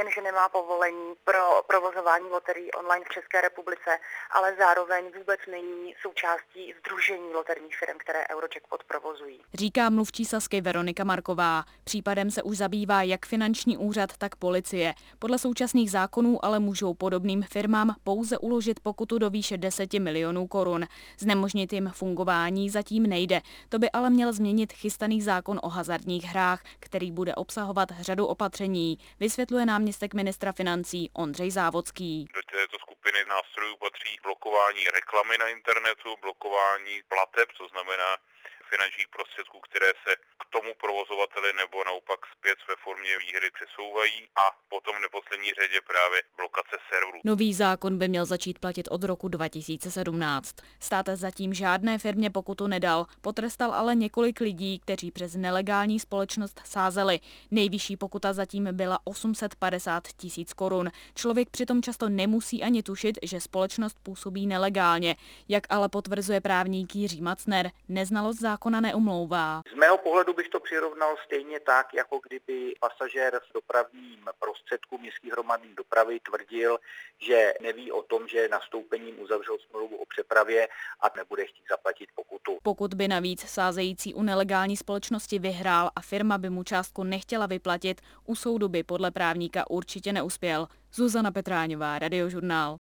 že nemá povolení pro provozování loterií online v České republice, ale zároveň vůbec není součástí sdružení loterijních firm, které Eurojackpot provozují. Říká mluvčí Sazky Veronika Marková. Případem se už zabývá jak finanční úřad, tak policie. Podle současných zákonů ale můžou podobným firmám pouze uložit pokutu do výše 10 milionů korun. Znemožnit jim fungování zatím nejde. To by ale měl změnit chystaný zákon o hazardních hrách, který bude obsahovat řadu opatření, vysvětluje náměstek ministra financí Ondřej Závodský. Do této skupiny nástrojů patří blokování reklamy na internetu, blokování plateb, to znamená finančních prostředků, které se k tomu provozovateli nebo naopak zpět ve formě výhry přesouvají, a potom v neposlední řadě právě blokace serverů. Nový zákon by měl začít platit od roku 2017. Stát zatím žádné firmě pokutu nedal, potrestal ale několik lidí, kteří přes nelegální společnost sázeli. Nejvyšší pokuta zatím byla 850 000 korun. Člověk přitom často nemusí ani tušit, že společnost působí nelegálně. Jak ale potvrzuje právník Jiří Macner, neznalost zákona neumlouvá. Z mého pohledu bych to přirovnal stejně tak, jako kdyby pasažér v dopravním prostředku městské hromadné dopravy tvrdil, že neví o tom, že nastoupením uzavřel smlouvu o přepravě a nebude chtít zaplatit pokutu. Pokud by navíc sázející u nelegální společnosti vyhrál a firma by mu částku nechtěla vyplatit, u soudu by podle právníka určitě neuspěl. Zuzana Petráňová, Radiožurnál.